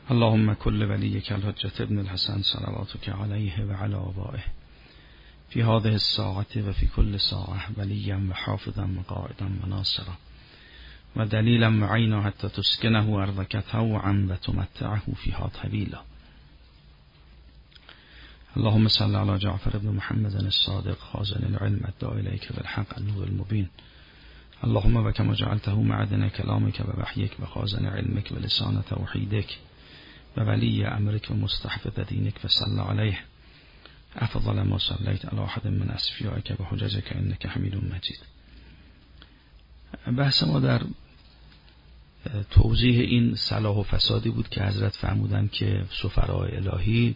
اللهم كل وليك الحجة ابن الحسن صلواتك عليه وعلى آبائه في هذه الساعة وفي كل ساعة وليا وحافظا وقائدا وناصرا ودليلا معينا حتى تسكنه أرضك طوعا وتمتعه فيها طويلا. اللهم صل على جعفر بن محمد الصادق خازن العلم الداعي إليك بالحق النور المبين. اللهم وكما جعلته معدن كلامك ووحيك وخازن علمك ولسان توحيدك وولي أمرك ومستحفظ دينك فصل عليه أفضل ما صليت على أحد من أصفيائك وحججك إنك حميد مجيد. بحث ما در توضیح این صلاح و فسادی بود که حضرت فرمودن که سفرای الهی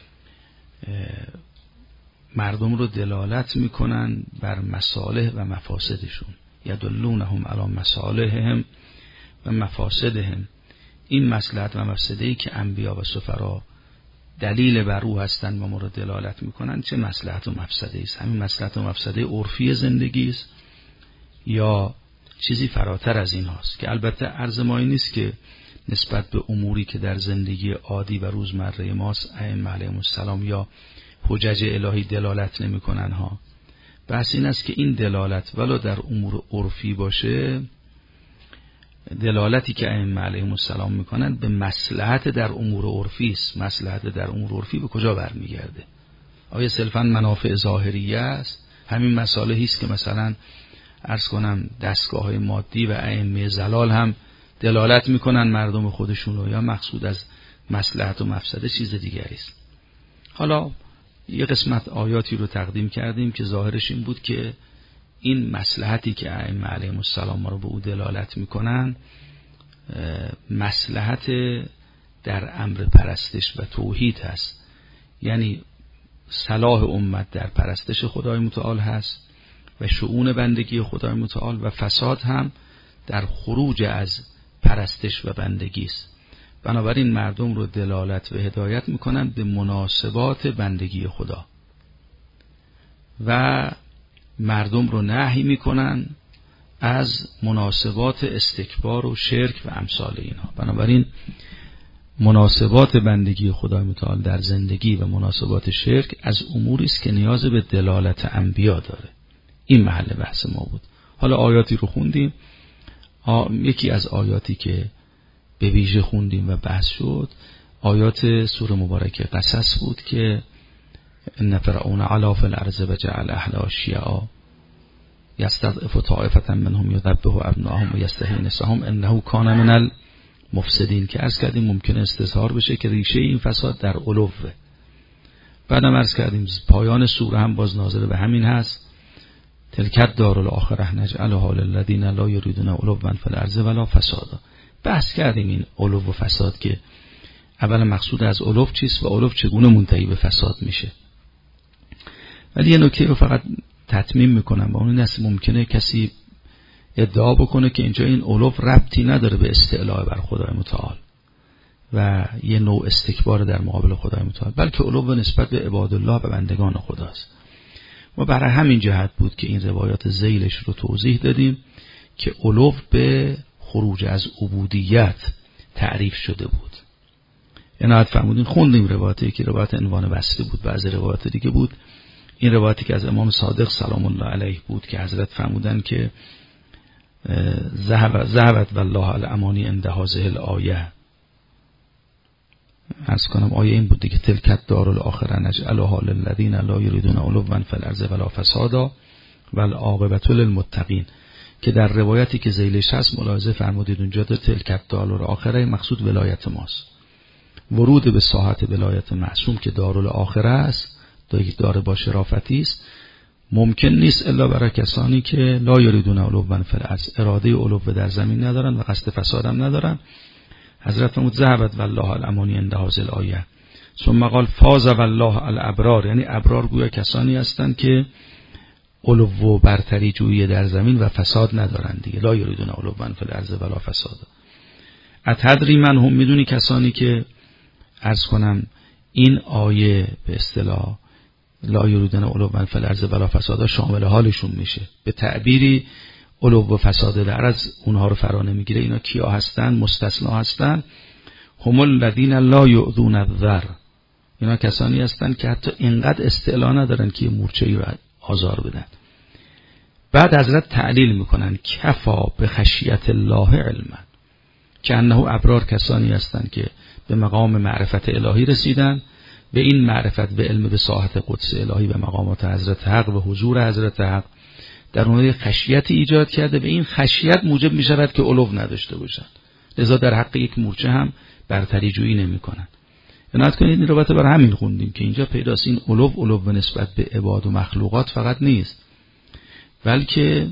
مردم رو دلالت میکنن بر مصالح و مفاسدشون، یدلونهم علی مصالحهم و مفاسدهم. این مصلحت و مفسده‌ای که انبیا و سفرا دلیل بر او هستند و ما رو دلالت میکنن چه مصلحت و مفسده‌ای است؟ همین مصلحت و مفسده عرفی زندگی است یا چیزی فراتر از این هاست؟ که البته عرض ما این نیست که نسبت به اموری که در زندگی عادی و روزمره ماست ائمه علیهم السلام یا حجج الهی دلالت نمی‌کنن ها. بحث این است که این دلالت ولو در امور عرفی باشه، دلالتی که ائمه علیهم السلام میکنن به مصلحت در امور عرفی است. مصلحت در امور عرفی به کجا برمیگرده؟ آیا صرفاً منافع ظاهریه است؟ همین مصالحی است که مثلا عرض کنم دستگاه‌های مادی و ائمه ضلال هم دلالت میکنن مردم خودشون رو، یا مقصود از مصلحت و مفسده چیز دیگری است؟ حالا یه قسمت آیاتی رو تقدیم کردیم که ظاهرش این بود که این مصلحتی که ائمه علیهم السلام ما رو به او دلالت میکنن مصلحت در امر پرستش و توحید هست، یعنی صلاح امت در پرستش خدای متعال هست و شؤون بندگی خدای متعال، و فساد هم در خروج از پرستش و بندگی است. بنابراین مردم رو دلالت و هدایت میکنن به مناسبات بندگی خدا و مردم رو نهی میکنن از مناسبات استکبار و شرک و امثال اینها. بنابراین مناسبات بندگی خدای متعال در زندگی و مناسبات شرک از اموری است که نیاز به دلالت انبیا داره. این محل بحث ما بود. حالا آیاتی رو خوندیم. یکی از آیاتی که به ویژه خوندیم و بحث شد آیات سوره مبارکه قصص بود که ان فرعون علا فی الارض وجعل اهلها شیعا یستضعف طائفة منهم یذبح ابناءهم و یستحیی نساءهم انه کان من المفسدین، که عرض کردیم ممکنه استظهار بشه که ریشه این فساد در علوه. بعدم عرض کردیم پایان سوره هم باز ناظر به همین هست. تلک دار الاخره نجعلها للذین لا یریدون علوا فی الارض ولا فسادا. بحث کردیم این علو و فساد که اول مقصود از علو چیست و علو چگونه منتهی به فساد میشه. ولی یه نکته رو فقط تتمیم میکنم و اون است ممکنه کسی ادعا بکنه که اینجا این علو ربطی نداره به استعلاء بر خدای متعال و یه نوع استکبار در مقابل خدای متعال، بلکه علو نسبت به عباد الله و بندگان خداست. ما برای همین جهت بود که این روایات ذیلش رو توضیح دادیم که علو به خروج از عبودیت تعریف شده بود. عنایت فرمودین خوندیم روایاتی که روایت عنوان بسری بود، بعضی روایات دیگه بود. این روایتی که از امام صادق سلام الله علیه بود که حضرت فرمودن که ذهبت والله الامانی عند هذه الآیه. عرض کنم آیه این بود که تلک دار الاخره نجعلها للذین لا یریدون علوا فی الارض ولا فسادا والعاقبة للمتقین، که در روایتی که ذیلش هست ملاحظه فرمودید اونجا در تلک دار الاخره مقصود ولایت ماست. ورود به ساحت ولایت معصوم که دار الاخره است، دار با شرافتی است، ممکن نیست الا برای کسانی که لا یریدون علوا فی الارض، اراده علو در زمین ندارن و قصد فساد هم ندارن. حضرت فرمود ذهبت والله الامانی عند هذه الآیه ثم قال فاز والله الابرار، یعنی ابرار گویا کسانی هستند که علو و برتری جویی در زمین و فساد ندارند دیگه. لا یریدون علوا فی الارض ولا فساد. اتدری من هم، میدونی کسانی که عرض کنم این آیه به اصطلاح لا یریدون علوا فی الارض ولا فساد شامل حالشون میشه، به تعبیری علو و فساد در از اونها رو فرا نمیگیره. اینا کیا هستن؟ مستثنا هستن. هم الذین لا یؤذون الذر، اینا کسانی هستند که حتی اینقدر استعلا ندارن که یه مورچه‌ای رو آزار بدن. بعد حضرت تعلیل میکنن کفا به خشیت الله علما، که انه ابرار کسانی هستند که به مقام معرفت الهی رسیدن، به این معرفت به علم به ساحت قدس الهی به مقامات حضرت حق و حضور حضرت حق در اونها خشیت ایجاد کرده. به این خشیت موجب می شود که علو نداشته باشند، لذا در حق یک مورچه هم برتری جویی نمی کنند. عنایت کنید این رو برای همین خوندیم که اینجا پیداست این علو به نسبت به عباد و مخلوقات فقط نیست، بلکه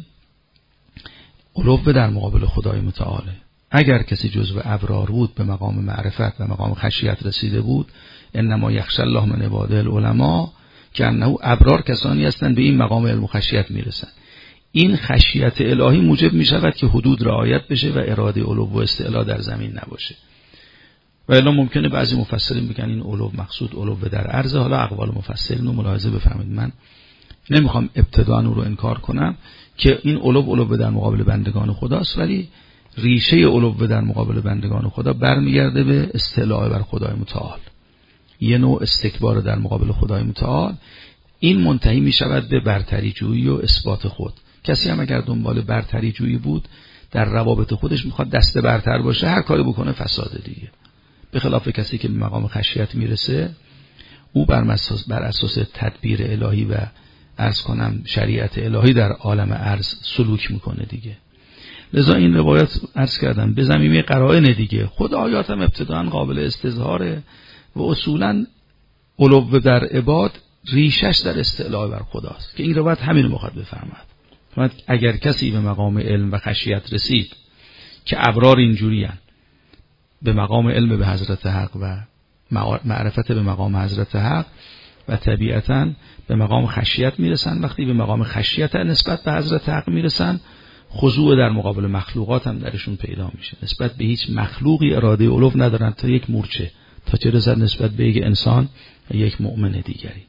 علو در مقابل خدای متعاله. اگر کسی جزو ابرار بود به مقام معرفت و مقام خشیت رسیده بود، انما یخشی الله من عباده العلماء، که انه ابرار کسانی هستند به این مقام علم و خشیت میرسن. این خشیت الهی موجب می شود که حدود رعایت بشه و اراده علو و استعلا در زمین نباشه. و الا ممکنه بعضی مفسرین بگن این علو مقصود علو در عرض. حالا اقوال مفسرین رو ملاحظه بفرمایید، من نمیخوام ابتداً رو انکار کنم که این علو در مقابل بندگان خداست، ولی ریشه علو در مقابل بندگان خدا برمیگرده به استعلاء بر خدای متعال، یه نوع استکبار در مقابل خدای متعال. این منتهی می شود به برتری جویی و اثبات خود. کسی هم اگر دنبال برتری جویی بود در روابط خودش میخواد دست برتر باشه، هر کاری بکنه فساده دیگه. به خلاف کسی که به مقام خشیت میرسه، او بر اساس تدبیر الهی و عرض کنم شریعت الهی در عالم عرض سلوک میکنه دیگه. لذا این روایت عرض کردم به زمینه قرائن دیگه. خود آیات هم ابتداً قابل استظهاره و اصولاً علو در عباد ریشش در استعلاء بر خداست، که این روایت همین رو میخواد بفرماد. اگر کسی به مقام علم و خشیت رسید که ابرار اینجوری هن، به مقام علم به حضرت حق و معرفت به مقام حضرت حق و طبیعتاً به مقام خشیت میرسن، وقتی به مقام خشیت نسبت به حضرت حق میرسن، خضوع در مقابل مخلوقات هم درشون پیدا میشه. نسبت به هیچ مخلوقی اراده علو ندارن تا یک مورچه، تا چه رسد نسبت به یک انسان و یک مؤمن دیگری.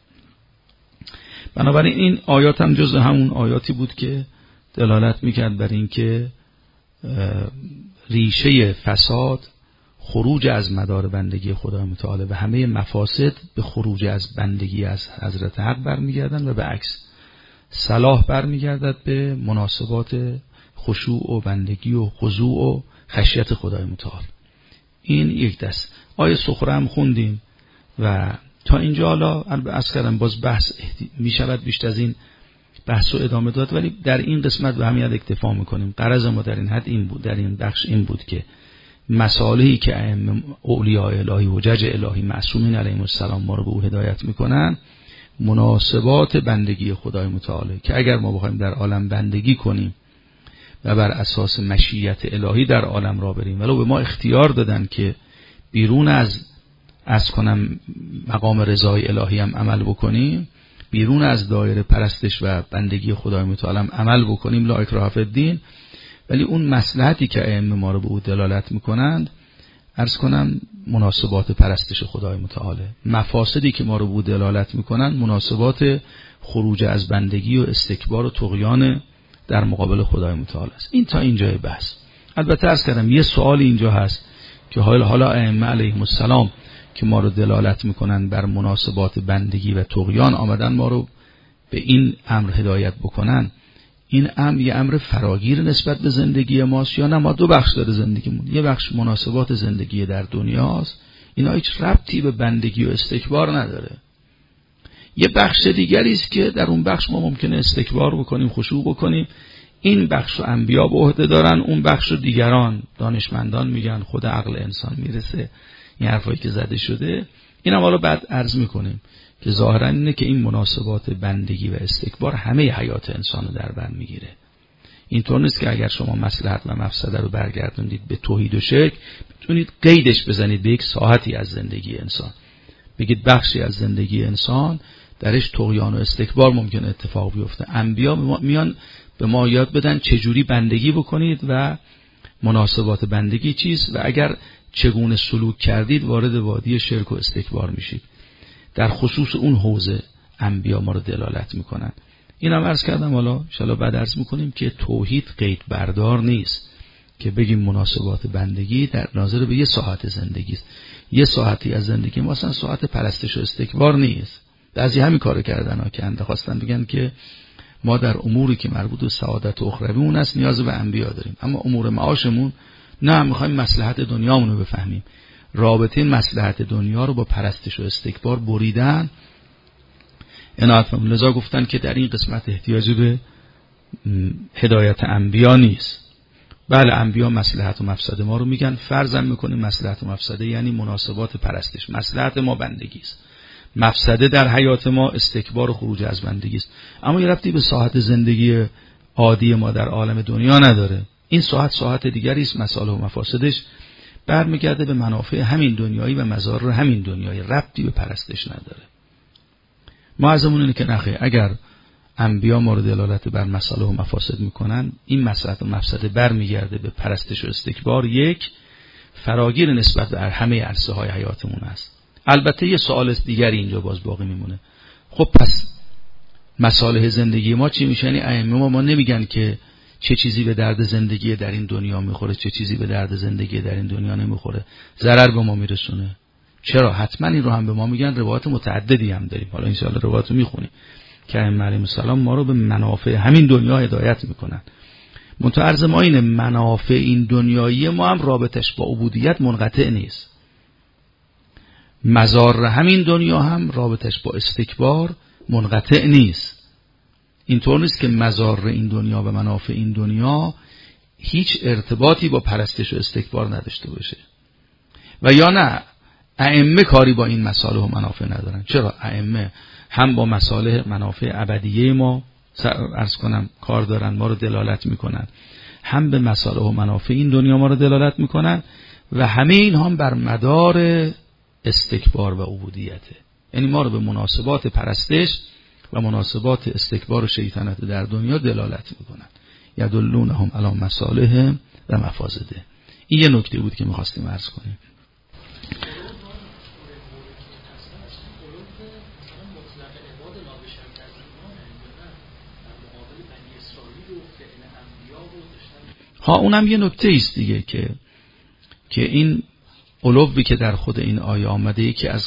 بنابراین این آیات هم جز همون آیاتی بود که دلالت میکرد بر این که ریشه فساد خروج از مدار بندگی خدای متعال و همه مفاسد به خروج از بندگی از حضرت حق برمیگردن و به عکس صلاح برمیگردد به مناسبات خشوع و بندگی و خضوع و خشیت خدای متعال. این یک دست. آیه سخره هم خوندیم و تا اینجا حالا عرض کردم باز بحث می شود بیشتر از این بحث و ادامه داد، ولی در این قسمت به همین اکتفا میکنیم. غرض ما در این حد این بود، در این بخش این بود که مسائلی که اولیاء الهی و حجج الهی معصومین علیهم السلام ما رو به او هدایت میکنن، مناسبات بندگی خدای متعال، که اگر ما بخوایم در عالم بندگی کنیم و بر اساس مشیت الهی در عالم را بریم، ولو به ما اختیار دادن که بیرون از کنم مقام رضای الهی هم عمل بکنیم، بیرون از دایره پرستش و بندگی خدای متعال هم عمل بکنیم، لا اکراه فی الدین، ولی اون مصلحتی که ائمه ما رو به او دلالت میکنند عرض کنم مناسبات پرستش خدای متعاله، مفاسدی که ما رو به او دلالت میکنند مناسبات خروج از بندگی و استکبار و طغیان در مقابل خدای متعال است. این تا اینجای بحث. البته عرض کردم یه سوال اینجا هست که حالا ائمه علیهم السلام که ما رو دلالت میکنن بر مناسبات بندگی و طغیان آمدن ما رو به این امر هدایت بکنن، این امر یه امر فراگیر نسبت به زندگی ماست یا نه؟ ما دو بخش داره زندگیمون، یه بخش مناسبات زندگی در دنیاست، اینا هیچ ربطی به بندگی و استکبار نداره. یه بخش دیگری است که در اون بخش ما ممکنه استکبار بکنیم، خشوع بکنیم، این بخش رو انبیا به عهده دارن، اون بخش رو دیگران دانشمندان میگن، خود عقل انسان میرسه، این حرفایی که زده شده. این هم حالا بعد عرض میکنیم که ظاهرا اینه که این مناسبات بندگی و استکبار همه حیات انسان رو در بر میگیره. اینطور نیست که اگر شما مصلحت و مفسده رو برگردوندید به توحید و شرک بتونید قیدش بزنید به یک ساحتی از زندگی انسان، بگید بخشی از زندگی انسان درش طغیان و استکبار ممکنه اتفاق بیفته. انبیا میان به ما یاد بدن چجوری بندگی بکنید و مناسبات بندگی چیست و اگر چگونه سلوک کردید وارد وادی شرک و استکبار میشید. در خصوص اون حوزه انبیا ما رو دلالت میکنن. این هم عرض کردم، حالا ان شاءالله بعد عرض میکنیم که توحید قید بردار نیست. که بگیم مناسبات بندگی در ناظر به یه ساعت زندگی است. یه ساعتی از زندگی ما اصلا ساعت پرستش و استکبار نیست. بعضی همین کارو کردن ها که خواستن بگن که ما در اموری که مربوط به سعادت اخرویمون است نیاز به انبیا داریم، اما امور معاشمون نه، میخوایم مصلحت دنیامون رو بفهمیم. رابطه مصلحت دنیا رو با پرستش و استکبار بریدن. لذا گفتن که در این قسمت احتیاجی به هدایت انبیا نیست. بله انبیا مصلحت و مفسده ما رو میگن، فرضاً میکنیم مصلحت و مفسده یعنی مناسبات پرستش. مصلحت ما بندگی است، مفسده در حیات ما استکبار و خروج از بندگی است. اما یه ربطی به ساعت زندگی عادی ما در عالم دنیا نداره. این ساعت دیگری است، مصالح و مفاسدش برمیگرده به منافع همین دنیایی و مضار همین دنیایی، ربطی به پرستش نداره. ما ازمون اینه که نخیر، اگر انبیا ما رو دلالت بر مصالح و مفاسد میکنن، این مصلحت و مفسده برمیگرده به پرستش و استکبار. یک فراگیر نسبت به همه عرصه های حیاتمون است. البته یه سوال دیگری اینجا باز باقی میمونه. خب پس مصالح زندگی ما چی میشه؟ یعنی ائمه ما نمیگن که چه چیزی به درد زندگی در این دنیا میخوره، چه چیزی به درد زندگی در این دنیا نمیخوره، ضرر به ما میرسونه. چرا؟ حتما این رو هم به ما میگن. روایت متعددی هم داریم، حالا ان شاءالله روایت رو میخونیم که ائمه علیهم السلام ما رو به منافع همین دنیا هدایت میکنن. منتها عرض ما اینه منافع این دنیایی ما هم رابطش با عبودیت منقطع نیست. مضار همین دنیا هم رابطش با استکبار منقطع نیست. اینطور نیست که مضار این دنیا و منافع این دنیا هیچ ارتباطی با پرستش و استکبار نداشته باشه. و یا نه ائمه کاری با این مصالح و منافع ندارن. چرا؟ ائمه هم با مصالح منافع ابدیه ما عرض کنم کار دارن، ما رو دلالت میکنن، هم به مصالح و منافع این دنیا ما رو دلالت میکنن و همه این هم بر مدار استکبار و عبودیته. یعنی ما رو به مناسبات پرستش و مناسبات استکبار و شیطنت در دنیا دلالت میکنن. یدلونهم علی مصالحهم و مفاسده. این یه نکته بود که میخواستیم عرض کنیم. اونم یه نکته است دیگه که این علوی که در خود این آیه آمده، یکی از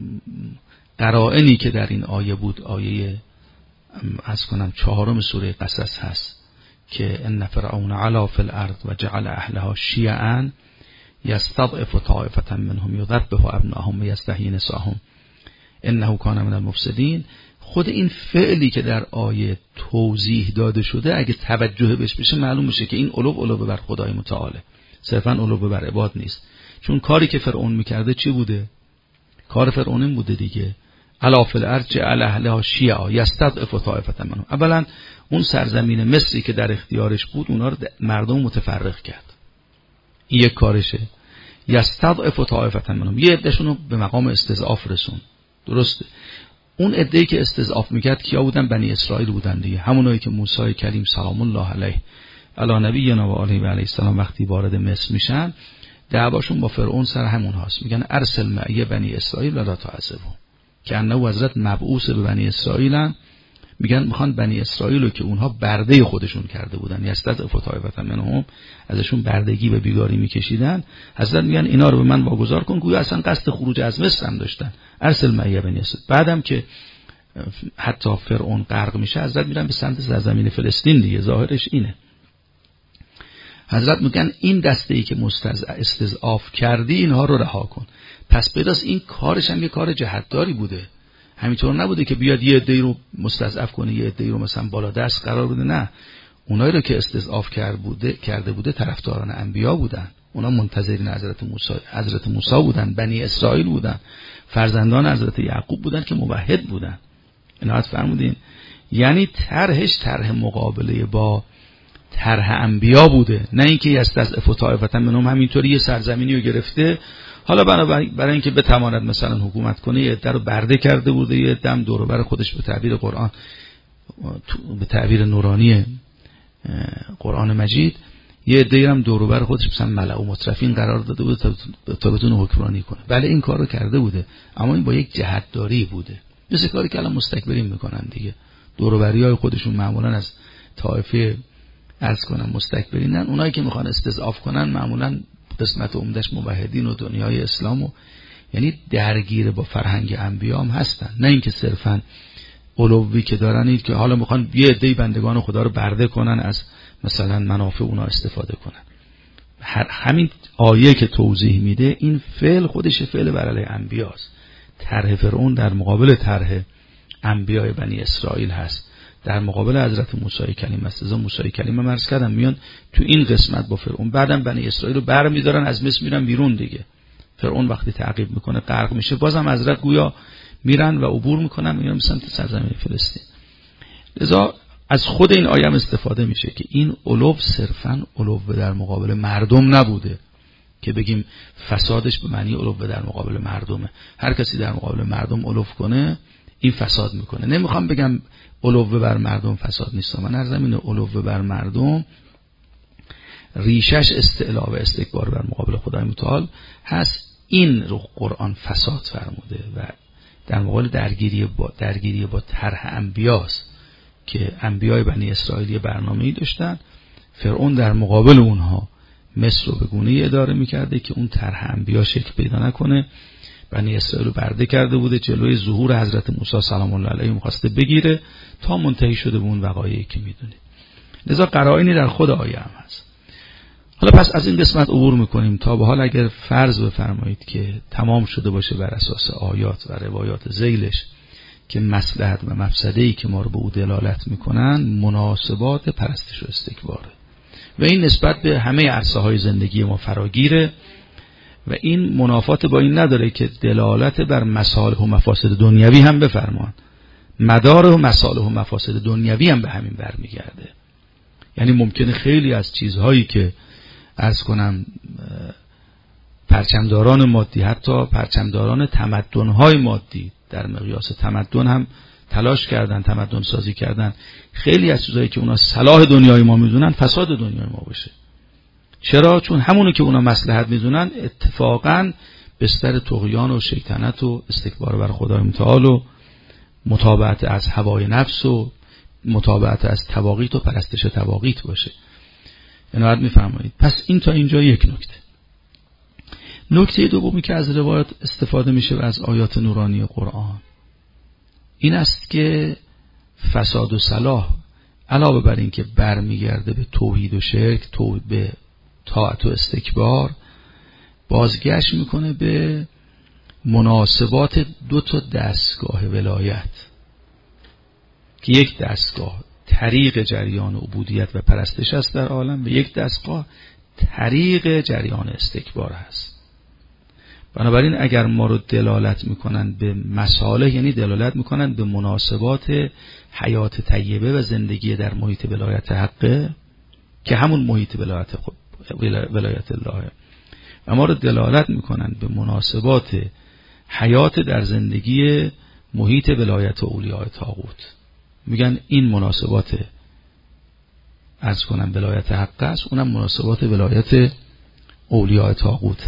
قرائنی که در این آیه بود، آیه از کنم 4 سوره قصص هست که ان فرعون علا فی الارض و جعل اهلها شیعا یستضعف طائفة منهم یذبح ابناءهم و یستحیی نساءهم انه کان من المفسدین. خود این فعلی که در آیه توضیح داده شده اگه توجه بهش بشه معلوم میشه که این علو بر خدای متعاله، صرفا علو بر عباد نیست. چون کاری که فرعون میکرده چی بوده؟ کار فرعون این بوده دیگه، علا فی الارض جعل اهلها شیعا یستضعف طائفة منهم. اولا اون سرزمین مصری که در اختیارش بود اونا رو مردم متفرق کرد، این یک کارشه. یستضعف طائفة منهم، یه عدهشون رو به مقام استضعاف رسون. درسته؟ اون عده‌ای که استضعاف میکرد کیا بودن؟ بنی اسرائیل بودن دیگه، همونایی که موسی کلیم سلام الله علیه علی نبینا و آله و علیه السلام وقتی وارد مصر میشن دعواشون با فرعون سر همون هاست. میگن ارسل معی بنی اسرائیل ولا تعذبهم، که انه حضرت مبعوث به بنی اسرائیلن. میگن میخوان بنی اسرائیل رو که اونها برده خودشون کرده بودن، یستضعف طائفة منهم، ازشون بردگی و بیگاری میکشیدن، حضرت میگن اینا رو به من واگذار کن، گویا اصلا قصد خروج از مصر هم داشتن. ارسل معی بنی اسرائیل. بعدم که حتی فرعون غرق میشه حضرت میرن به سمت سرزمین فلسطین دیگه، ظاهرش اینه. حضرت میگن این دسته‌ای که استضعاف کردی اینها رو رها کن. پس بداس این کارش هم یه کار جهتداری بوده، همینطور نبوده که بیاد یه عده‌ای رو مستضعف کنه، یه عده‌ای رو مثلا بالا دست قرار بده. نه، اونایی رو که استضعاف کرده بوده طرفداران انبیا بودن، اونا منتظرین حضرت موسی بودن، بنی اسرائیل بودن، فرزندان حضرت یعقوب بودن که موحد بودن. عنایت فرمودین؟ یعنی طرحش طرح مقابله با طرح انبیا بوده، نه اینکه یستضعف طائفة منهم همینطوری یه سرزمینی رو گرفته، حالا برای اینکه بتواند مثلا حکومت کنه یه عده رو برده کرده بوده، یه دم دور و بر خودش به تعبیر قرآن، به تعبیر نورانی قرآن مجید، یه عده هم دور و بر خودش مثلا ملأ و مترفین قرار داده بوده تا بتونه حکمرانی کنه. بله این کارو کرده بوده، اما این با یک جهتداری بوده، مثل کاری که الان مستکبرین میکنن دیگه. دور و بریای خودشون معمولا از طایفه عرض کنم مستکبرینن. اونایی که میخوان استضعاف کنن معمولا قسمت عمدش موحدین و دنیای اسلام و یعنی درگیر با فرهنگ انبیا هم هستن، نه اینکه صرفا علوی که دارن این که حالا میخوان یه عده بندگان خدا رو برده کنن از مثلا منافع اونا استفاده کنن. همین آیه که توضیح میده این فعل خودش فعل بر علیه انبیاست. طرح فرعون در مقابل طرح انبیای بنی اسرائیل هست، در مقابل حضرت موسی کلیم است. از موسی کلیم هم عرض کردم میان تو این قسمت با فرعون، بعدم بنی اسرائیل رو برمی‌دارن از مصر میرن بیرون دیگه. فرعون وقتی تعقیب میکنه غرق میشه، بازم حضرت گویا میرن و عبور میکنن میرن سمت سرزمین فلسطین. لذا از خود این آیه استفاده میشه که این علو صرفاً علو در مقابل مردم نبوده که بگیم فسادش به معنی علو در مقابل مردمه. هر کسی در مقابل مردم علو کنه این فساد میکنه. نمیخوام بگم علو بر مردم فساد نیست، من عرضم اینه علو بر مردم ریشش استعلا و استکبار بر مقابل خدای متعال هست. این رو قرآن فساد فرموده و در مقابل درگیری با طرح انبیاست که انبیای بنی اسرائیل برنامه‌ای داشتن. فرعون در مقابل اونها مصر رو به گونه‌ای اداره می‌کرده که اون طرح انبیا شکل پیدا نکنه. بنی اسرائیل رو برده کرده بوده، جلوی ظهور حضرت موسی سلام الله علیه می‌خواسته بگیره تا منتهی شده به اون وقایعی که می‌دونید. لذا قرائنی در خود آیه هم هست. حالا پس از این قسمت عبور میکنیم تا به حال اگر فرض بفرمایید که تمام شده باشه بر اساس آیات و روایات ذیلش که مصلحت و مفسده‌ای که ما رو به او دلالت میکنن مناسبات پرستش و استکباره و این نسبت به همه عرصه‌های زندگی ما فراگیره و این منافات با این نداره که دلالت بر مصالح و مفاسد دنیوی هم بفرمان، مدار و مصالح و مفاسد دنیوی هم به همین برمیگرده. یعنی ممکنه خیلی از چیزهایی که عرض کنم پرچمداران مادی، حتی پرچمداران تمدن‌های مادی در مقیاس تمدن هم تلاش کردن، تمدن سازی کردن، خیلی از چیزایی که اونا صلاح دنیای ما میدونن فساد دنیای ما باشه. چرا؟ چون همونو که اونا مصلحت میدونن اتفاقاً بستر طغیان و شیطنت و استکبار بر خدای متعال و متابعت از هوای نفس و متابعت از طواغیت و پرستش طواغیت باشه. عنایت می‌فرمایید. پس این تا اینجا یک نکته. نکته دومی که از روایات استفاده میشه و از آیات نورانی قرآن این است که فساد و صلاح علاوه بر این که برمیگرده به توحید و شرک، به طاعت و استکبار، بازگشت میکنه به مناسبات دو تا دستگاه ولایت که یک دستگاه طریق جریان عبودیت و پرستش است در عالم و یک دستگاه طریق جریان استکبار است. بنابراین اگر ما رو دلالت میکنن به مصالح، یعنی دلالت میکنن به مناسبات حیات طیبه و زندگی در محیط ولایت حقه که همون محیط ولایت الله، و ما رو دلالت میکنن به مناسبات حیات در زندگی محیط ولایت اولیاء طاغوت. میگن این مناسبات عرض کنم ولایت حق است، اونم مناسبات ولایت اولیاء طاغوت.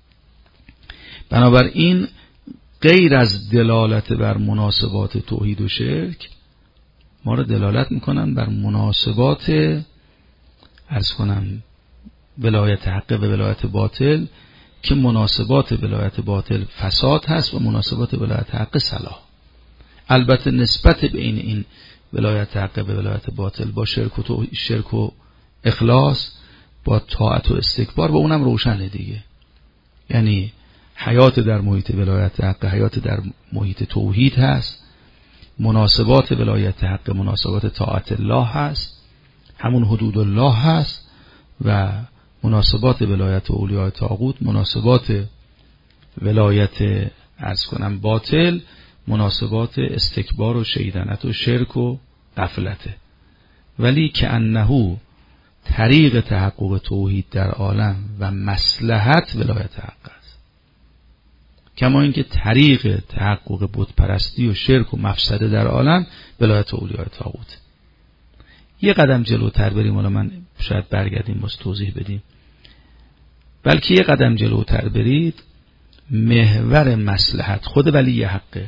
بنابراین غیر از دلالت بر مناسبات توحید و شرک ما رو دلالت میکنن بر مناسبات عرض کنم ولایت حق و ولایت باطل که مناسبات ولایت باطل فساد هست و مناسبات ولایت حق صلاح. البته نسبت بین این ولایت حق و ولایت باطل با شرک و اخلاص، با طاعت و استکبار، با اونم روشنه دیگه. یعنی حیات در محیط ولایت حق حیات در محیط توحید هست، مناسبات ولایت حق مناسبات طاعت الله هست، همون حدود الله هست، و مناسبات ولایت اولیاء طاغوت مناسبات ولایت عرض کنم باطل مناسبات استکبار و شیطنت و شرک و غفلته. ولی که انه طریق تحقق توحید در عالم و مصلحت ولایت حق است، کما اینکه طریق تحقق بتپرستی و شرک و مفسده در عالم ولایت اولیاء طاغوت. یه قدم جلوتر بریم، حالا من شاید برگردیم باز توضیح بدیم، بلکه یه قدم جلوتر برید، محور مصلحت خود ولی حقه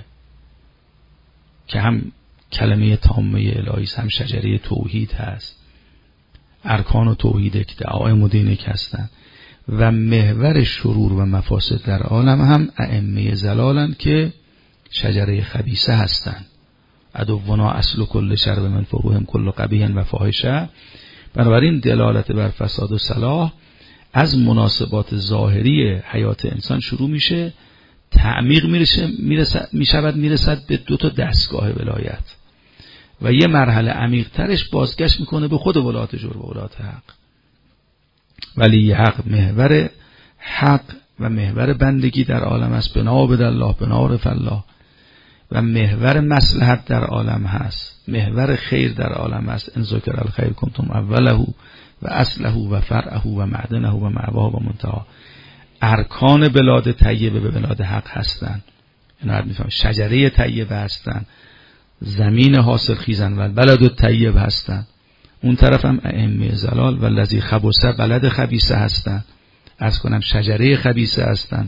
که هم کلمه تامه الهی هم شجره توحید هست، ارکان و توحید که دعایم و دینک هستند و محور شرور و مفاسد در عالم هم ائمه ضلالند که شجره خبیثه هستند. عدونا اصل کل شر و من فروهم کل قبیح و فاحشه. بنابراین دلالت بر فساد و صلاح از مناسبات ظاهری حیات انسان شروع میشه، تعمیق میرسد به 2 دستگاه ولایت و یه مرحله عمیق ترش بازگشت میکنه به خود ولایت جور و ولایت حق. ولی حق محور حق و محور بندگی در عالم است، بنا بدالله بنا رف الله، و محور مصلحت در عالم هست، محور خیر در عالم است. ان ذکر الخیر کنتم اوله و اصله و فرعه و معدنه و معواه و منتها. ارکان بلاد طیبه به بلاد حق هستند، اینا میفهم. شجره طیبه هستند، زمین حاصل خیزن و بلد الطیب هستند. اون طرف هم ائمه ضلال و الذی خبث بلد خبیثه هستند، از کنم شجره خبیثه هستند.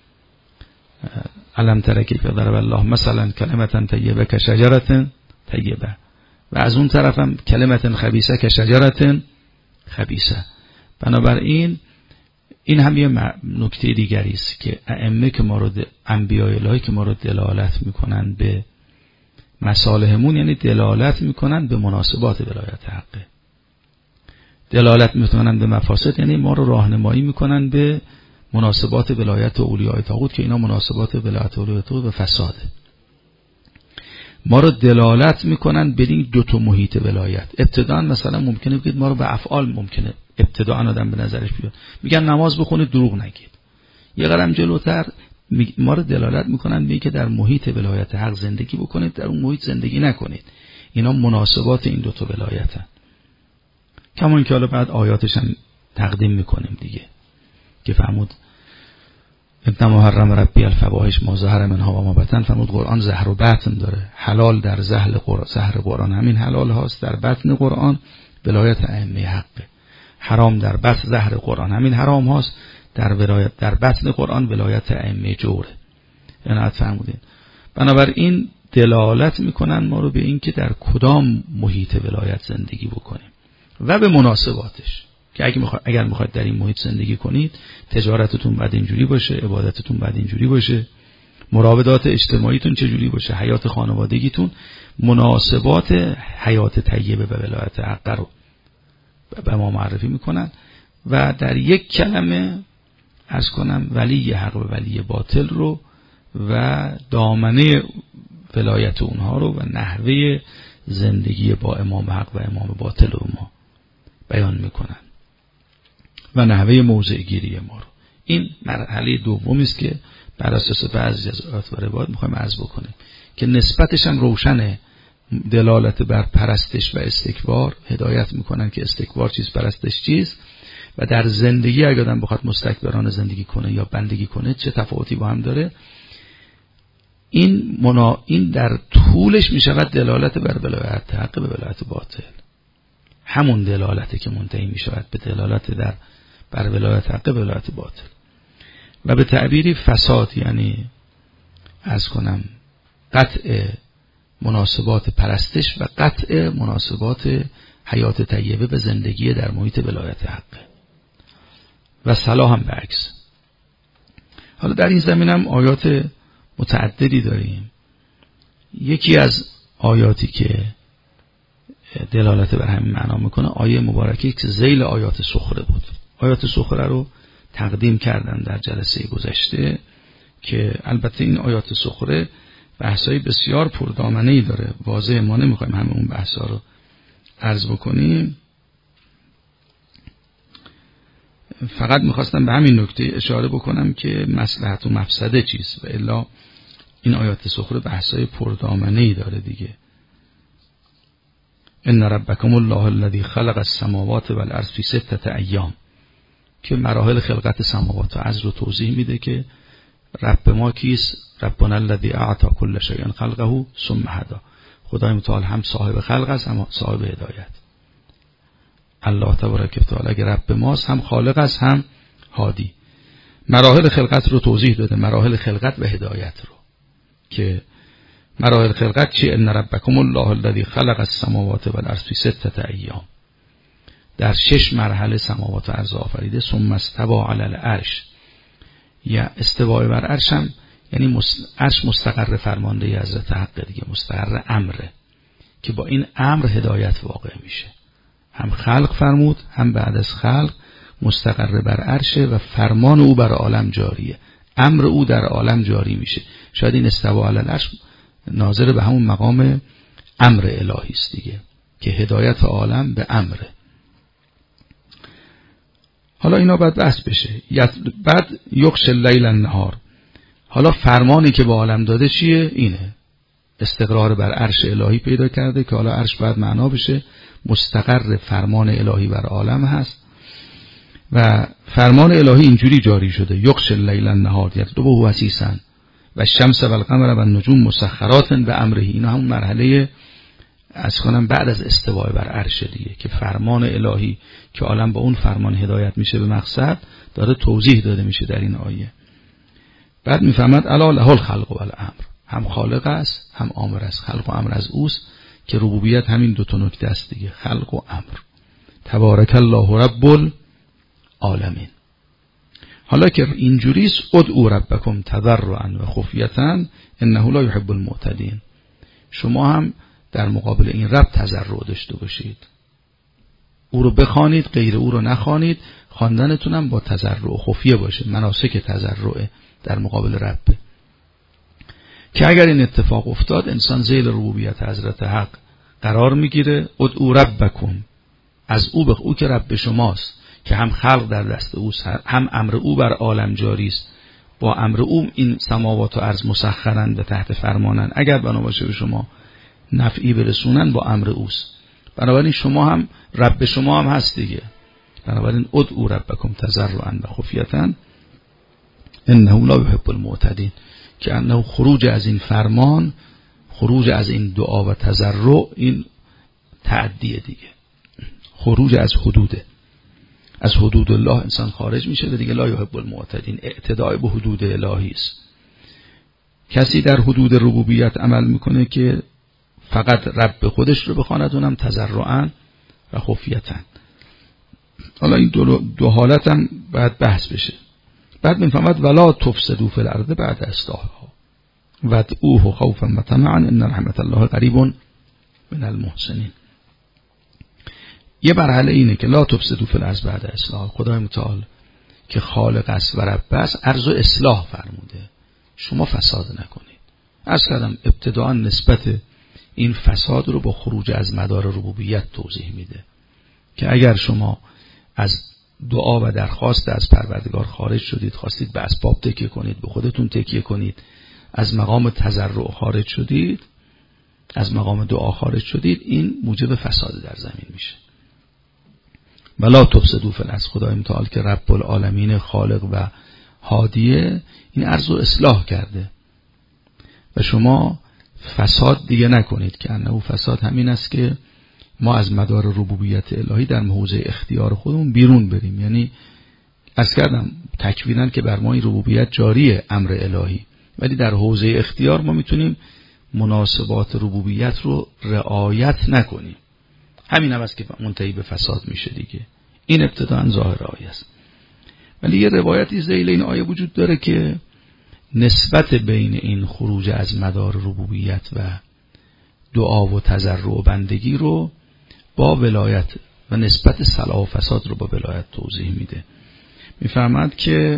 علم تر کیف ضرب الله مثلا کلمه طیبه که شجره طیبه، و از اون طرف هم کلمه خبیثه که شجره خبیثه. بنابراین این هم یه نکته دیگری است که ائمه که ما رو انبیاء الهی که ما رو دلالت میکنن به مصالحمون، یعنی دلالت میکنن به مناسبات ولایت حقه. دلالت میکنن به مفاسد، یعنی ما رو راهنمایی میکنن به مناسبات ولایت اولیاء طاغوت که اینا مناسبات ولایت اولیاء طاغوت و فساده. ما رو دلالت میکنن به این 2 محیط ولایت. ابتداء مثلا ممکنه بگید ما رو به افعال ممکنه ابتداء آدم به نظرش بیاد، میگن نماز بخونید دروغ نگید. یه قدم جلوتر ما رو دلالت میکنن به این که در محیط ولایت حق زندگی بکنید، در اون محیط زندگی نکنید. اینا مناسبات این 2 ولایتن. کما اینکه حالا بعد آیاتش هم تقدیم میکنیم دیگه که فرمود ابن محرم ربی الفواحش ما ظهر منها و ما بطن. فرمود قرآن زهر و بطن داره. حلال در زهر قرآن همین حلال هاست، در بطن قرآن ولایت ائمه حقه. حرام در بطن زهر قرآن همین حرام هاست، در بطن قرآن ولایت ائمه جوره. یعنی فرمودین. بنابراین دلالت میکنن ما رو به این که در کدام محیط ولایت زندگی بکنیم و به مناسباتش، که اگر میخواید در این محیط زندگی کنید، تجارتتون باید اینجوری باشه، عبادتتون باید اینجوری باشه، مراودات اجتماعیتون چجوری باشه، حیات خانوادگیتون، مناسبات حیات طیبه به ولایت حق رو به ما معرفی میکنن. و در یک کلمه عرض کنم ولی حق و ولی باطل رو و دامنه ولایت اونها رو و نحوه زندگی با امام حق و امام باطل رو ما بیان میکنن و نحوه موضع گیری ما رو. این مرحله دومی است که بر اساس بعضی از آیات و روایات میخوایم عرض بکنیم که نسبتش هم روشنه. دلالت بر پرستش و استکبار هدایت میکنن که استکبار چیز، پرستش چیز، و در زندگی اگر آدم بخواد مستکبرانه زندگی کنه یا بندگی کنه چه تفاوتی با هم داره. این در طولش میشود دلالت بر ولایت حق به ولایت باطل، همون دلالتی که منتهی میشود به دلالت بر ولایت حق به ولایت باطل. و به تعبیری فساد، یعنی از کنم قطع مناسبات پرستش و قطع مناسبات حیات طیبه به زندگی در محیط ولایت حق، و صلاح هم برعکس. حالا در این زمین هم آیات متعددی داریم. یکی از آیاتی که دلالت بر همین معنا میکنه آیه مبارکه که ذیل آیات سخره بود. آیات سخره رو تقدیم کردم در جلسه گذشته که البته این آیات سخره بحثای بسیار پردامنه‌ای داره، واضح ما نمیخوایم همه اون بحثا رو عرض بکنیم. فقط میخواستم به همین نکته اشاره بکنم که مصلحت و مفسده چیست، و الا این آیات سخره بحثای پردامنه‌ای داره دیگه. ان ربکم الله الذی خلق السماوات والارض فی 6 ایام، که مراحل خلقت سماوات و ارض رو توضیح میده که رب ما کیست؟ ربنا الذی اعطى كل شیء خلقه ثم هدی. خدای متعال هم صاحب خلق است هم صاحب هدایت. الله تبارک و تعالی اگر رب ماست هم خالق است هم هادی. مراحل خلقت رو توضیح داده، مراحل خلقت و هدایت رو، که مراحل خلقت چی؟ ان ربکم الله الذی خلق السماوات والارض فی 6 ایام. در 6 مرحله سماوات و ارض آفریده. ثم استوى علی العرش، یا استواء بر عرش هم یعنی عرش مستقر فرمانده حضرت حق دیگه، مستقر امره که با این امر هدایت واقع میشه. هم خلق فرمود، هم بعد از خلق مستقر بر عرشه و فرمان او بر عالم جاریه، امر او در عالم جاری میشه. شاید این استوى علی العرش ناظر به همون مقام امر الهی است دیگه که هدایت عالم به امره. حالا اینا باید بحث بشه. بعد یغشی اللیل النهار، حالا فرمانی که به عالم داده چیه؟ اینه استقرار بر عرش الهی پیدا کرده که حالا عرش باید معنا بشه مستقر فرمان الهی بر عالم هست و فرمان الهی اینجوری جاری شده: یغشی اللیل النهار یطلبه حثیثا و الشمس و القمر و النجوم مسخرات بامره. اینا همون مرحله از کنم بعد از استواء بر عرش دیگه که فرمان الهی که عالم با اون فرمان هدایت میشه به مقصد داره توضیح داده میشه در این آیه. بعد میفهمد الا له الخلق و الامر، هم خالق است هم امر است. خلق و امر از اوست که ربوبیت همین دو تا نکته است دیگه، خلق و امر. تبارک الله رب العالمین. حالا که اینجوریست ادعوا ربکم تضرعا و خفیة انه لا یحب المعتدین. شما هم در مقابل این رب تضرع داشته باشید، او رو بخوانید، غیر او رو نخوانید، خواندنتون هم با تضرع و خفیه باشه، مناسک تضرع در مقابل رب، که اگر این اتفاق افتاد انسان ذیل ربوبیت حضرت حق قرار میگیره. ادعوا ربکم، از او به او که رب شماست که هم خلق در دست اوست، هم امر او بر عالم جاری است، با امر او این سماوات و ارض مسخرند و تحت فرمانند، اگر بنا باشه به شما نفعی برسونن با امر اوست. بنابراین شما هم رب شما هم هست دیگه. بنابراین ادعوا ربکم تضرعا و خفیة انه لا یحب المعتدین، که انه خروج از این فرمان، خروج از این دعا و تضرع، این تعدیه دیگه، خروج از حدوده، از حدود الله انسان خارج میشه و دیگه لا یحب المعتدین، اعتداء به حدود الهی است. کسی در حدود ربوبیت عمل میکنه که فقط رب خودش رو بخواند، اونم تضرعا و خفیة. حالا این دو حالت هم باید بحث بشه. بعد میفهمد ولا تفسدوا فی الارض بعد اصلاحها وادعوه خوفا و طمعا ان رحمت الله قریب من المحسنین. یه مرحله اینه که لا تفسدوا فی الارض بعد اصلاحها، خدای متعال که خالق است و رب است ارض و اصلاح فرموده، شما فساد نکنید. عرض کردم ابتداء نسبت این فساد رو با خروج از مدار ربوبیت توضیح میده که اگر شما از دعا و درخواست از پروردگار خارج شدید، خواستید به اسباب تکیه کنید، به خودتون تکیه کنید، از مقام تضرع خارج شدید، از مقام دعا خارج شدید، این موجب فساد در زمین میشه. ولا تفسدوا فی الارض، خدای متعال که رب العالمین خالق و هادیه این ارض رو اصلاح کرده و شما فساد دیگه نکنید، که انه فساد همین است که ما از مدار ربوبیت الهی در حوزه اختیار خودمون بیرون بریم. یعنی عرض کردم تکویناً که بر ما این ربوبیت جاریه، امر الهی، ولی در حوزه اختیار ما میتونیم مناسبات ربوبیت رو رعایت نکنیم. همین هم است که منتهی به فساد میشه دیگه. این ابتداء ظاهر آیه است. ولی یه روایتی ذیل این آیه وجود داره که نسبت بین این خروج از مدار ربوبیت و دعا و تضرع و بندگی رو با ولایت و نسبت صلاح و فساد رو با ولایت توضیح میده. میفرماد که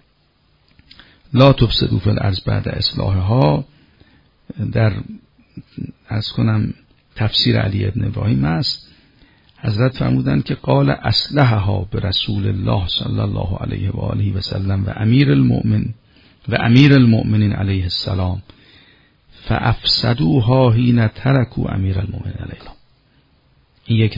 لا تفسدوا فی الارض بعد اصلاحها، در عرض کنم تفسیر علی ابن ابراهیم است، حضرت فرمودند که قال اصلحها برسول الله صلی الله علیه و آله و سلم و امیر المؤمنین علیه السلام فافسدوها حین ترکوا امیر المؤمنین علیه. این یک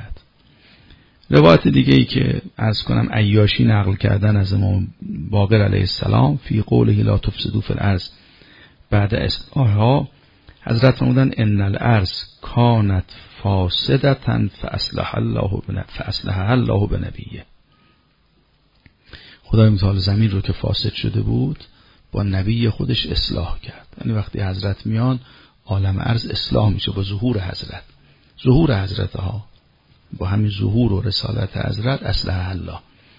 روایت دیگه ای که عرض کنم عیاشی نقل کردن از امام باقر علیه السلام فی قوله لا تفسدوا فی الارض بعد اصلاحها، حضرت فرمودند ان الارض کانت فاسدة فاصلحها الله بنبیه. خدای متعال زمین رو که فاسد شده بود با نبی خودش اصلاح کرد. یعنی وقتی حضرت میان عالم ارض اصلاح میشه با ظهور حضرت ها. با همین ظهور و رسالت حضرت اصلح الله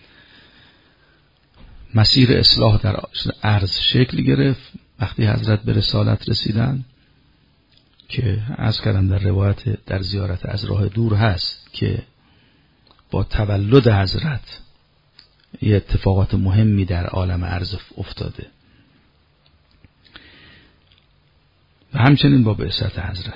مسیر اصلاح در عرض شکل گرفت. وقتی حضرت به رسالت رسیدن که عرض کردم در روایت در زیارت از راه دور هست که با تولد حضرت یه اتفاقات مهمی در عالم عرض افتاده و همچنین با بعثت حضرت.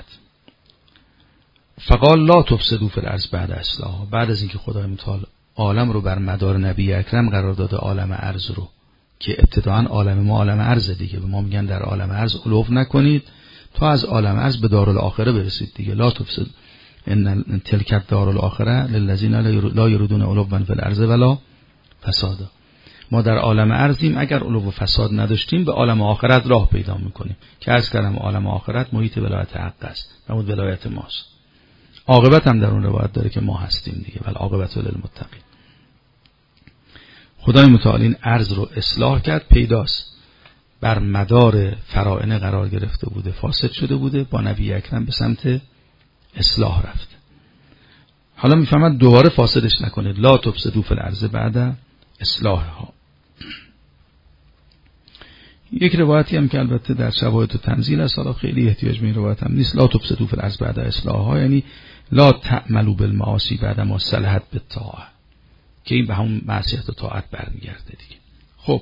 فقال لا تفسدوا فی الارض بعد اصلاحها. بعد از اینکه خدای متعال عالم رو بر مدار نبی اکرم قرار داده، عالم عرض رو که ابتداً عالم ما عالم عرض دیگه، به ما میگن در عالم عرض علو نکنید تا از عالم عرض به دارالآخره برسید دیگه. لا تفسد ان تلک الدارالآخره للذین لا یريدون علوا فی الارض ولا فسادا. ما در عالم عرضیم، اگر علو و فساد نداشتیم به عالم آخرت راه پیدا میکنیم که عرض کردم عالم آخرت محیط ولایت حق است و اون ولایت ماست. عاقبت هم در اون روایت داره که ما هستیم دیگه، ولی عاقبت للمتقین. خدای متعال این عرض رو اصلاح کرد. پیداست بر مدار فرائنه قرار گرفته بوده، فاسد شده بوده، با نبی اکرم به سمت اصلاح رفت. حالا میفهمد دوباره فاسدش نکنید. لا تفسدوا فی الارض بعد اصلاحها. یک روایتی هم که البته در شواهد و تنزیل است، حالا خیلی احتیاج به این روایت هم نیست. لا تفسدوا فی الارض بعد اصلاحها یعنی لا تعملوا بالمعاصی بعد ما صلحت بالطاعه، که این به همون معصیت و طاعت برمیگرده دیگه. خب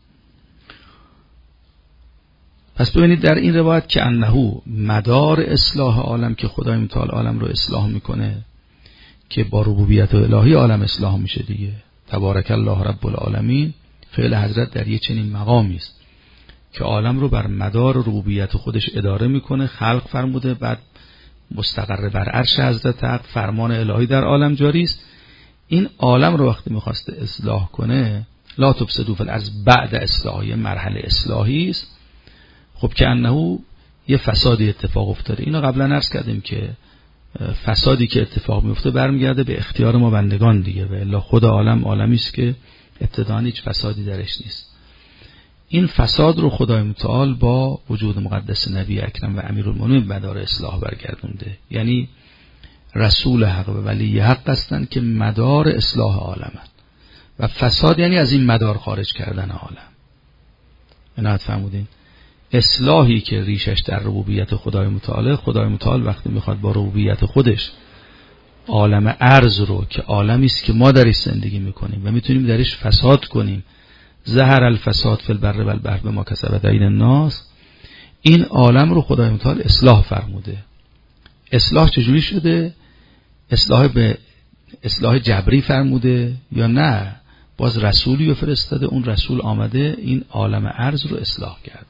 پس ببینید در این روایت که انه مدار اصلاح عالم، که خدای متعال عالم رو اصلاح میکنه که با ربوبیت الهی عالم اصلاح میشه دیگه. تبارک الله رب العالمین. فعل حضرت در یه چنین مقامی است که عالم رو بر مدار ربوبیت خودش اداره میکنه، خلق فرموده، بعد مستقر بر عرش حضرت حق، فرمان الهی در عالم جاری است. این عالم رو وقتی میخواسته اصلاح کنه، لا تفسدوا فی الارض بعد اصلاح، یه مرحله اصلاحی است. خب که انه یه فسادی اتفاق افتاده. اینو قبلا عرض کردیم که فسادی که اتفاق میفته برمیگرده به اختیار ما بندگان دیگه، و الا خود عالم عالمی است که ابتداً هیچ فسادی درش نیست. این فساد رو خدای متعال با وجود مقدس نبی اکرم و امیرالمومنین مدار اصلاح برگردونده. یعنی رسول حق و ولی حق هستند که مدار اصلاح عالمند، و فساد یعنی از این مدار خارج کردن عالم. عنایت فرمودین. اصلاحی که ریشش در ربوبیت خدای متعال، خدای متعال وقتی میخواد با ربوبیت خودش عالم ارض رو که عالمی است که ما درش زندگی میکنیم و میتونیم درش فساد کنیم، ظهر الفساد فی البر و البحر بما کسبت اید الناس، این عالم رو خدای متعال اصلاح فرموده. اصلاح چجوری شده؟ اصلاح به اصلاح جبری فرموده یا نه؟ باز رسولی رو فرستاده، اون رسول آمده این عالم ارض رو اصلاح کرده.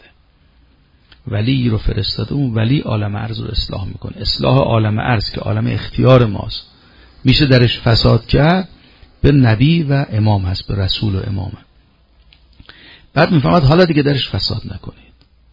ولی رو فرستاده، اون ولی عالم ارض رو اصلاح میکنه. اصلاح عالم ارض که عالم اختیار ماست، میشه درش فساد کرد، به نبی و امام هست، به رسول و امامه. بعد میفهمد حالا دیگه درش فساد نکنید.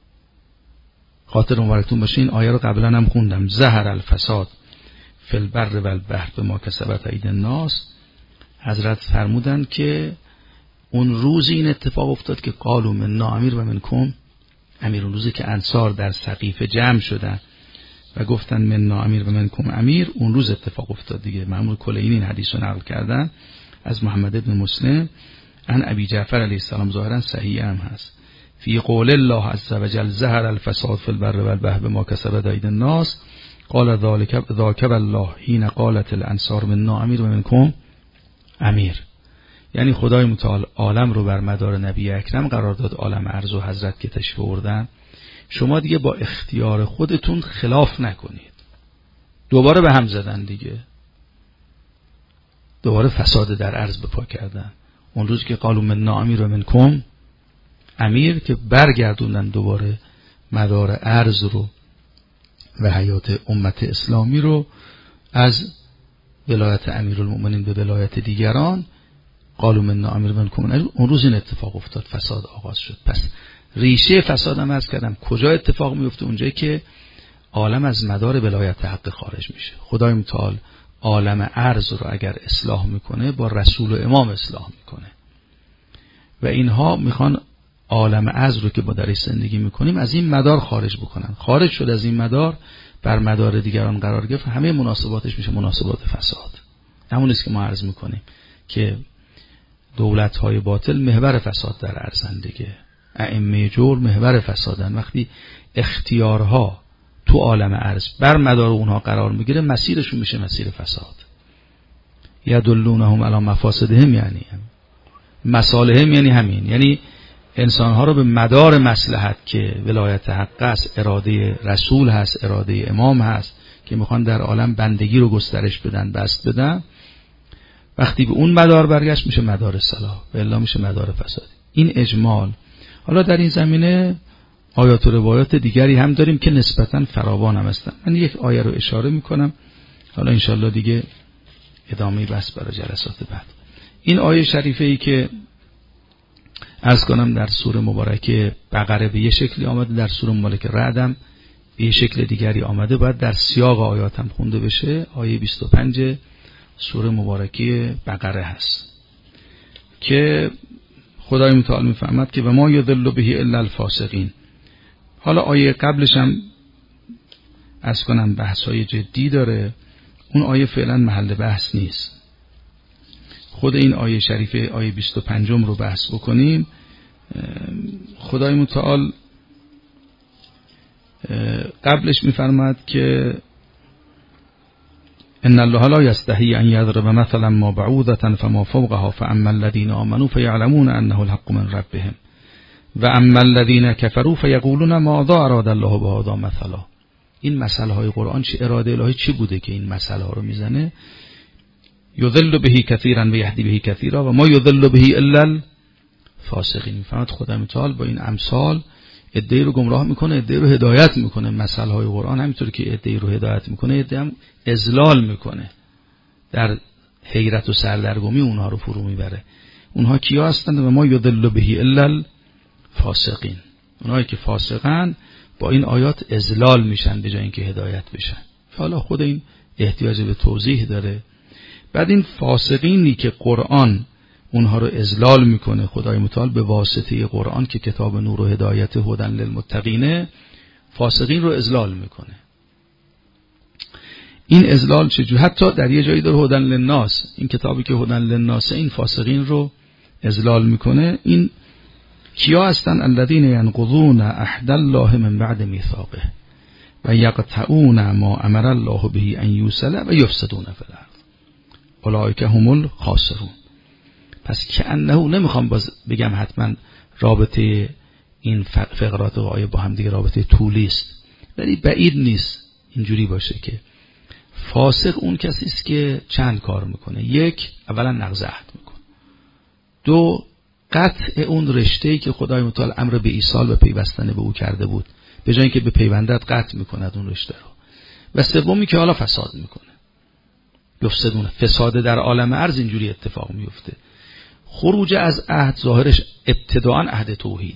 خاطر مبارکتون باشه این آیه رو قبلا هم خوندم. ظهر الفساد فی البر و البحر بما کسبت اید الناس. حضرت فرمودن که اون روز این اتفاق افتاد که قالوا منا امیر و منکم امیر. اون روزی که انصار در سقیفه جمع شدن و گفتن منا امیر و منکم امیر، اون روز اتفاق افتاد دیگه. محمود کلینی این حدیث رو نقل کردن از محمد ابن مسلم عن ابی جعفر علیه السلام، ظاهرا صحیح هم هست. فی قول الله عز وجل ظهر الفساد فی البر و البحر بما کسبت اید الناس قال ذاک الله حین قالت الانصار منا امیر و منکم امیر. یعنی خدای متعال عالم رو بر مدار نبی اکرم قرار داد، عالم ارض و حضرت که تشریف آوردن. شما دیگه با اختیار خودتون خلاف نکنید. دوباره به هم زدن دیگه، دوباره فساد در ارض بپا کردن. اون روز که قالوا منا امیر و منکم امیر، که برگردوندن دوباره مدار ارض رو و حیات امت اسلامی رو از ولایت امیرالمومنین به ولایت دیگران. قالوا منا امیر و منکم امیر. اون روز این اتفاق افتاد، فساد آغاز شد. پس ریشه فساد هم عرض کردم کجا اتفاق میفته؟ اونجایی که عالم از مدار ولایت حق خارج میشه. خدای متعال عالم ارض رو اگر اصلاح میکنه با رسول و امام اصلاح میکنه، و اینها میخوان عالم ارض رو که با درش زندگی میکنیم از این مدار خارج بکنن. خارج شد از این مدار، بر مدار دیگران قرار گرفت، همه مناسباتش میشه مناسبات فساد. همون است که ما عرض میکنیم که دولت‌های باطل محور فساد در ارزن دیگه. ائمه جور محور فسادن. وقتی اختیارها تو عالم ارز بر مدار اونها قرار میگیره، مسیرشون میشه مسیر فساد. یدلونهم علی مفاسدهم، یعنی مصالحهم، یعنی همین، یعنی انسانها رو به مدار مصلحت که ولایت حق است، اراده رسول هست، اراده امام هست که میخوان در عالم بندگی رو گسترش بدن، بست بدن، وقتی به اون مدار برگشت میشه مدار صلاح و الا میشه مدار فساد. این اجمال. حالا در این زمینه آیات و روایات دیگری هم داریم که نسبتاً فراوان هم هستن. من یک آیه رو اشاره میکنم، حالا انشالله دیگه ادامه بحث برای جلسات بعد. این آیه شریفه ای که عرض کنم در سوره مبارکه بقره به یه شکلی آمده، در سوره مبارکه رعد هم به یه شکل دیگری آمده، باید در سیاق آیات هم خونده بشه. آیه 25 سوره مبارکه بقره هست که خدای متعال میفهمد که و ما یضل به الا الفاسقین. حالا آیه قبلش هم عرض کنم بحث‌های جدی داره، اون آیه فعلا محل بحث نیست. خود این آیه شریفه آیه 25 رو بحث بکنیم. خدای متعال قبلش میفرماد که ان الله لا یستحی ان یضرب مثلا ما بعوضة فما فوقها فاما الذين آمنوا فیعلمون انه الحق من ربهم و اما الذين كفروا فیقولون ماذا اراد الله بهذا مثلا. این مسئله های قرآن چه اراده الهی چی بوده که این مسئله ها رو میزنه؟ یضل به کثیرا و یهدی به کثیرا و ما یضل به الا الفاسقین. میفهمد خدا متعال با این امثال عده‌ای رو گمراه میکنه، عده‌ای رو هدایت میکنه. مسئله های قرآن همینطور که عده‌ای رو هدایت میکنه، عده‌ای هم اضلال میکنه، در حیرت و سردرگمی اونها رو فرو میبره. اونها کیا هستند؟ و ما یضل به الا الفاسقین. اونهایی که فاسقن با این آیات اضلال میشن به جای اینکه هدایت بشن. حالا خود این احتیاج به توضیح داره. بعد این فاسقینی که قرآن اونها رو اضلال میکنه، خدای متعال به واسطه قرآن که کتاب نور و هدایت هدن للمتقینه، فاسقین رو اضلال میکنه. این اضلال چجوری؟ حتی در یه جایی داره هدن للناس، این کتابی که هدن للناس این فاسقین رو اضلال میکنه. این کیا هستن؟ الذین ینقضون عهد الله من بعد میثاقه و یقطعون ما امر الله به ان یوصل و یفسدون فی الارض اولئک هم الخاسرون. پس که انه، نمیخوام باز بگم حتما رابطه این فقرات و آیه با هم دیگه رابطه طولی است، ولی بعید نیست اینجوری باشه که فاسق اون کسی است که چند کار میکنه. یک، اولا نقض عهد میکنه. دو، قطع اون رشته‌ای که خدای متعال امر به ایصال و پیوستن به او کرده بود، به جای اینکه به پیوندت قطع میکند اون رشته رو. و سومی که حالا فساد میکنه، یفسدون، فساد در عالم ارض اینجوری اتفاق میفته. خروج از عهد ظاهرش ابتداءً عهد توحیده.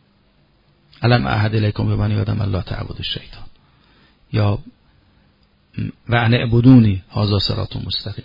علم عهد الیکم به بنی آدم الله تعبد الشیطان، یا و ان اعبدونی هذا صراط مستقیم.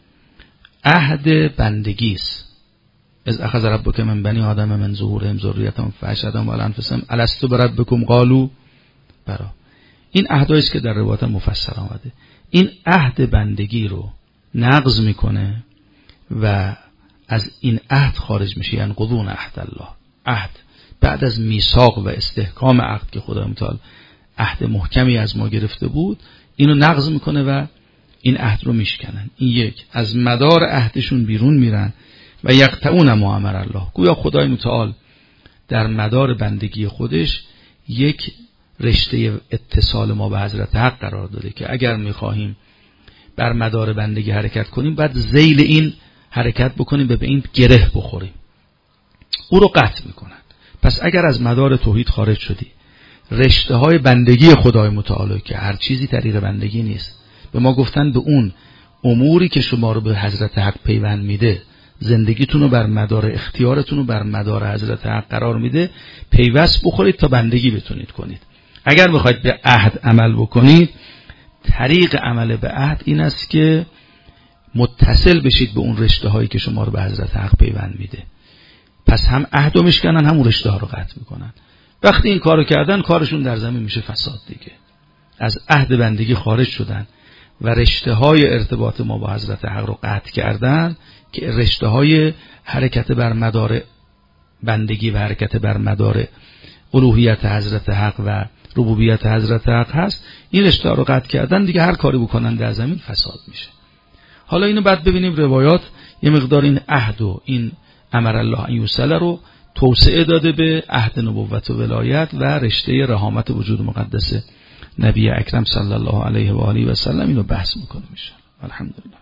عهد بندگی است. از اخذ ربک من بنی آدم من ظهورهم ذریتهم فاشهدهم علی انفسهم الست بربکم قالوا بلی. این عهدی است که در روایات مفصل آمده. این عهد بندگی رو نقض میکنه و از این عهد خارج میشه. یعنی قضون عهد الله، عهد بعد از میثاق و استحکام عهد که خدای متعال عهد محکمی از ما گرفته بود، اینو نقض میکنه و این عهد رو میشکنن. این یک، از مدار عهدشون بیرون میرن و یقطعون ما امر الله. گویا خدای متعال در مدار بندگی خودش یک رشته اتصال ما به حضرت حق قرار داده که اگر میخواهیم بر مدار بندگی حرکت کنیم، باید ذیل این حرکت بکنیم و به این گره بخوریم. او رو قطع میکنن. پس اگر از مدار توحید خارج شدی، رشته های بندگی خدای متعال که هر چیزی طریق بندگی نیست، به ما گفتن به اون اموری که شما رو به حضرت حق پیوند میده، زندگیتون رو بر مدار اختیارتون رو بر مدار حضرت حق قرار میده، پیوست بخورید تا بندگی بتونید کنید. اگر بخواید به عهد عمل بکنید، طریق عمل به عهد این است که متصل بشید به اون رشته هایی که شما رو به حضرت حق پیوند میده. پس هم عهد رو میشکنن، هم اون رشته ها رو قطع میکنن. وقتی این کارو کردن، کارشون در زمین میشه فساد دیگه. از عهد بندگی خارج شدن و رشته های ارتباط ما با حضرت حق رو قطع کردن که رشته های حرکت بر مدار بندگی و حرکت بر مدار الوهیت حضرت حق و ربوبیت حضرت حق هست، این رشته ها رو قطع کردن، دیگه هر کاری بکنن در زمین فساد میشه. حالا اینو بعد ببینیم روایات یه مقدار این عهد و این امر الله ان یوصل رو توسعه داده به عهد نبوت و ولایت و رشته رحامت وجود مقدس نبی اکرم صلی الله علیه و آله و سلم. اینو بحث میکنیم ان شاء الله. الحمدلله.